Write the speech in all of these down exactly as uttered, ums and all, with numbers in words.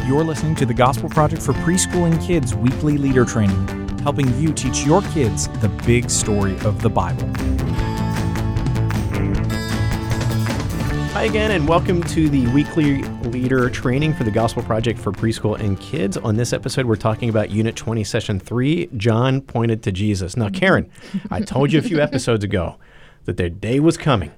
You're listening to the Gospel Project for Preschool and Kids weekly leader training, helping you teach your kids the big story of the Bible. Hi again, and welcome to the weekly leader training for the Gospel Project for Preschool and Kids. On this episode, we're talking about Unit twenty, Session three, John Pointed to Jesus. Now, Karen, I told you a few episodes ago that the day was coming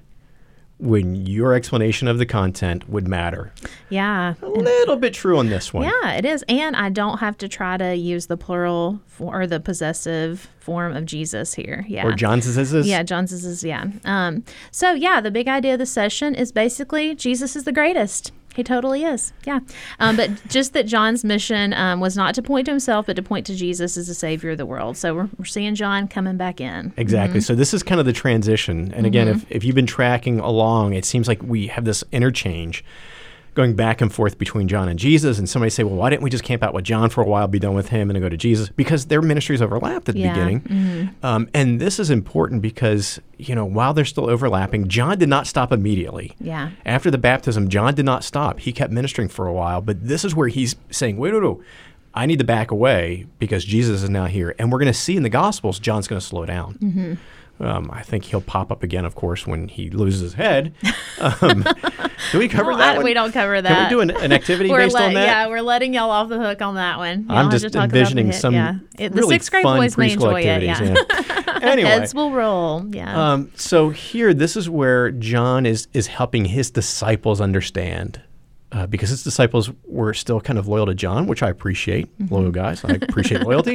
when your explanation of the content would matter. Yeah. A little bit true on this one. Yeah, it is. And I don't have to try to use the plural for, or the possessive form of Jesus here. Yeah. Or John's is this? Yeah, John's is, yeah. Um, so, yeah, the big idea of the session is basically Jesus is the greatest. He totally is, yeah. Um, but just that John's mission um, was not to point to himself, but to point to Jesus as the Savior of the world. So we're, we're seeing John coming back in. Exactly. Mm-hmm. So this is kind of the transition. And again, mm-hmm. if, if you've been tracking along, it seems like we have this interchange going back and forth between John and Jesus. And somebody say, well, why didn't we just camp out with John for a while, be done with him, and then go to Jesus? Because their ministries overlapped at the yeah. beginning. Mm-hmm. Um, and this is important because, you know, while they're still overlapping, John did not stop immediately. Yeah. After the baptism, John did not stop. He kept ministering for a while. But this is where he's saying, wait, wait, wait. I need to back away because Jesus is now here. And we're going to see in the Gospels, John's going to slow down. Mm-hmm. Um, I think he'll pop up again, of course, when he loses his head. Um, do we cover well, that I, one? We don't cover that. Can we do an, an activity based let, on that? Yeah, we're letting y'all off the hook on that one. Y'all I'm just envisioning some yeah. it, the really sixth grade fun boys may preschool enjoy activities. It, yeah. Yeah. Anyway, heads will roll. Yeah. Um, so here, this is where John is is helping his disciples understand. Uh, because his disciples were still kind of loyal to John, which I appreciate. Mm-hmm. Loyal guys. I appreciate loyalty.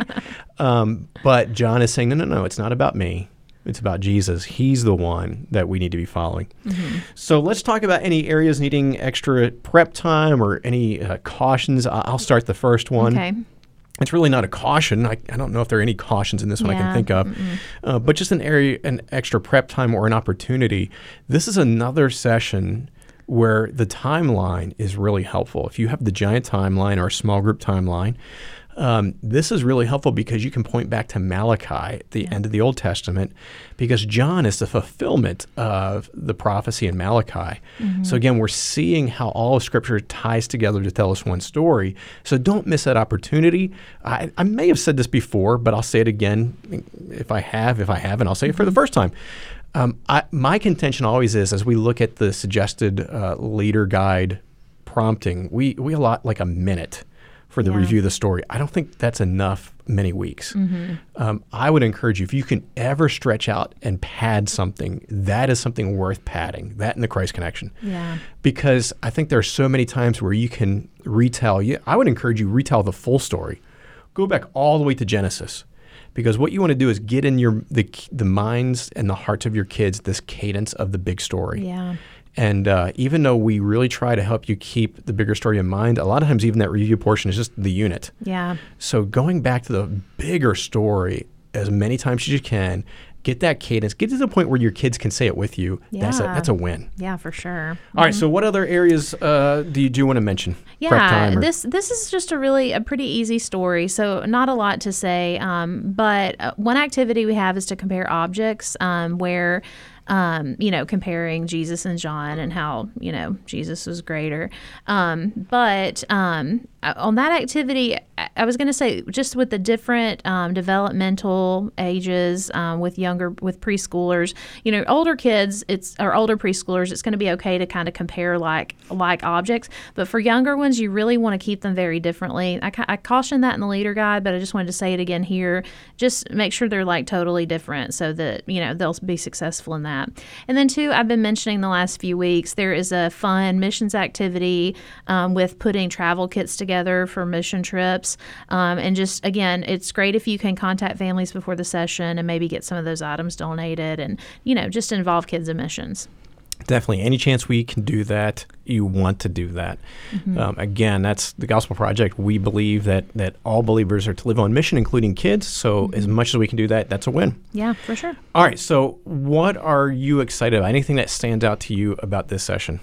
Um, but John is saying, no, no, no, it's not about me. It's about Jesus. He's the one that we need to be following. Mm-hmm. So let's talk about any areas needing extra prep time or any uh, cautions. I'll start the first one. Okay. It's really not a caution. I, I don't know if there are any cautions in this one yeah. I can think of, uh, but just an area, an extra prep time or an opportunity. This is another session where the timeline is really helpful. If you have the giant timeline or a small group timeline, Um, this is really helpful because you can point back to Malachi at the yeah. end of the Old Testament, because John is the fulfillment of the prophecy in Malachi. Mm-hmm. So again, we're seeing how all of Scripture ties together to tell us one story. So don't miss that opportunity. I, I may have said this before, but I'll say it again if I have. If I haven't, I'll say it for the first time. Um, I, my contention always is, as we look at the suggested uh, leader guide prompting, we, we allot like a minute for the yeah. review of the story. I don't think that's enough many weeks. Mm-hmm. Um, I would encourage you, if you can ever stretch out and pad something, that is something worth padding, that and the Christ Connection. Yeah. Because I think there are so many times where you can retell. You, I would encourage you retell the full story. Go back all the way to Genesis. Because what you want to do is get in your the the minds and the hearts of your kids this cadence of the big story. Yeah. And uh, even though we really try to help you keep the bigger story in mind, a lot of times even that review portion is just the unit. Yeah. So going back to the bigger story as many times as you can, get that cadence, get to the point where your kids can say it with you. Yeah. That's a, that's a win. Yeah, for sure. All mm-hmm. right. So what other areas uh, do you do want to mention? Yeah, Prep time or- this this is just a really a pretty easy story, so not a lot to say. Um, but uh, one activity we have is to compare objects, um, where. Um, you know, comparing Jesus and John and how, you know, Jesus was greater. Um, but um, on that activity, I, I was going to say, just with the different um, developmental ages, um, with younger, with preschoolers, you know, older kids, it's or older preschoolers, it's going to be okay to kind of compare like like objects. But for younger ones, you really want to keep them very differently. I, I caution that in the leader guide, but I just wanted to say it again here. Just make sure they're like totally different so that, you know, they'll be successful in that. And then, two, I've been mentioning the last few weeks, there is a fun missions activity um, with putting travel kits together for mission trips. Um, and just, again, it's great if you can contact families before the session and maybe get some of those items donated and, you know, just involve kids in missions. Definitely. Any chance we can do that, you want to do that. Mm-hmm. Um, again, that's the Gospel Project. We believe that that all believers are to live on mission, including kids. So mm-hmm. as much as we can do that, that's a win. Yeah, for sure. All right. So what are you excited about? Anything that stands out to you about this session?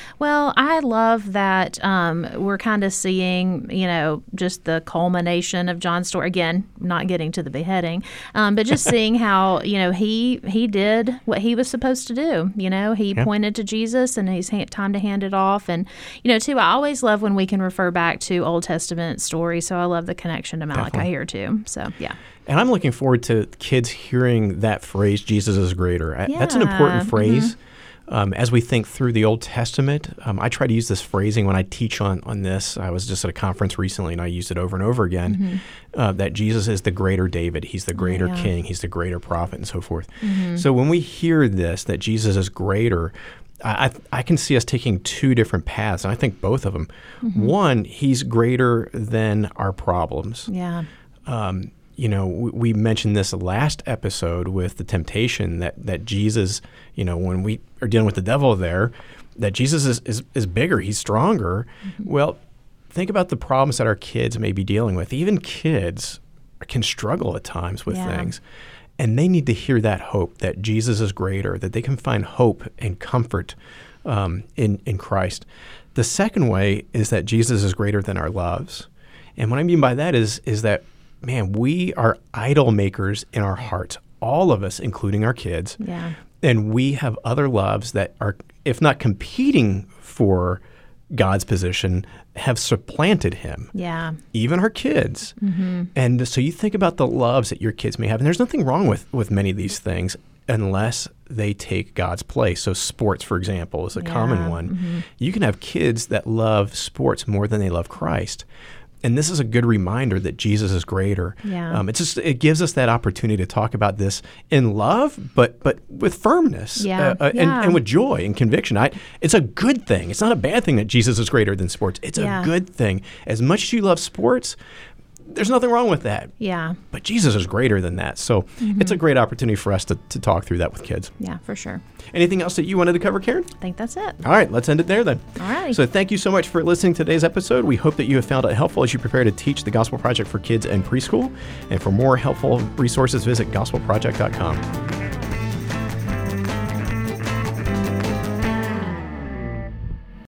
Well, I love that um, we're kind of seeing, you know, just the culmination of John's story. Again, not getting to the beheading, um, but just seeing how, you know, he he did what he was supposed to do. You know, he Yeah. pointed to Jesus, and he's ha- time to hand it off. And, you know, too, I always love when we can refer back to Old Testament stories. So I love the connection to Malachi Definitely. here, too. So, yeah. And I'm looking forward to kids hearing that phrase, Jesus is greater. I- That's an Yeah, important phrase. Um, as we think through the Old Testament, um, I try to use this phrasing when I teach on, on this. I was just at a conference recently, and I used it over and over again, uh, that Jesus is the greater David. He's the greater Yeah. king. He's the greater prophet, and so forth. So when we hear this, that Jesus is greater, I, I I can see us taking two different paths, and I think both of them. One, he's greater than our problems. Yeah. Um, you know, we, we mentioned this last episode with the temptation that, that Jesus, you know, when we are dealing with the devil there, that Jesus is, is, is bigger, he's stronger. Well, think about the problems that our kids may be dealing with. Even kids can struggle at times with Yeah. things. And they need to hear that hope that Jesus is greater, that they can find hope and comfort um, in, in Christ. The second way is that Jesus is greater than our loves. And what I mean by that is, is that, man, we are idol makers in our hearts, all of us, including our kids. Yeah. And we have other loves that are, if not competing for God's position, have supplanted him. Yeah. Even our kids. And so you think about the loves that your kids may have, and there's nothing wrong with, with many of these things unless they take God's place. So sports, for example, is a common Yeah. one. You can have kids that love sports more than they love Christ. And this is a good reminder that Jesus is greater. Yeah. Um, it's just it gives us that opportunity to talk about this in love, but but with firmness, Yeah. uh, uh, and, Yeah. and with joy and conviction. I, it's a good thing. It's not a bad thing that Jesus is greater than sports. It's Yeah. a good thing. As much as you love sports, there's nothing wrong with that. Yeah. But Jesus is greater than that. So it's a great opportunity for us to, to talk through that with kids. Yeah, for sure. Anything else that you wanted to cover, Karen? I think that's it. All right, let's end it there then. All right. So thank you so much for listening to today's episode. We hope that you have found it helpful as you prepare to teach the Gospel Project for kids and preschool. And for more helpful resources, visit gospel project dot com.